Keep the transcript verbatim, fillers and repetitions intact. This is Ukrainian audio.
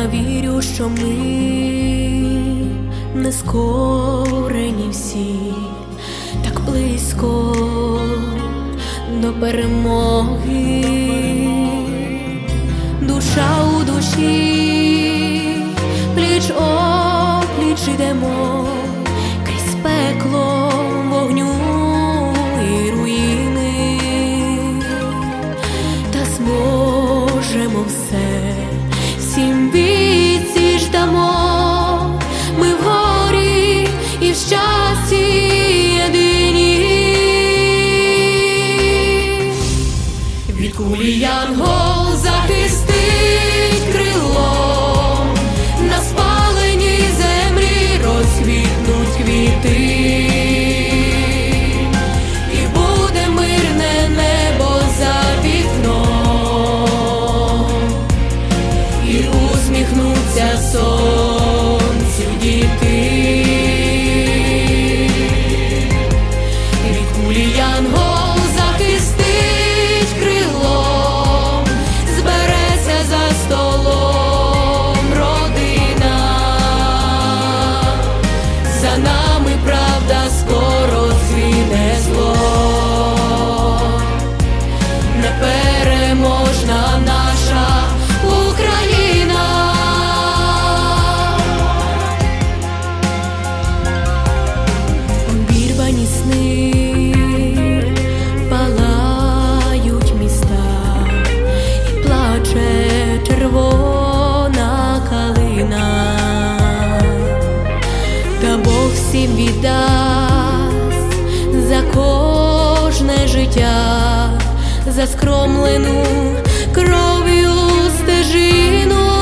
Я вірю, що ми не скорені всі, так близько до перемоги. Душа у душі, пліч-о-пліч ідемо крізь пекло вогню і руїни, та зможемо все, всім відсіч дамо. Ми в горі і в щасті єдині. Від кулі янгол захистить крилом, на спаленій землі розквітнуть квіти, і буде мирне небо за вікном, і усміхнуться сонцю діти. Від кулі янгол захистить крилом, збереться за столом родина. За нами правда скоро згине зло, непереможна наша Україна. Обірвані сни палають міста, і плаче червона калина, та Бог всім віддасть за кожне життя, за скромлену кров'ю стежину.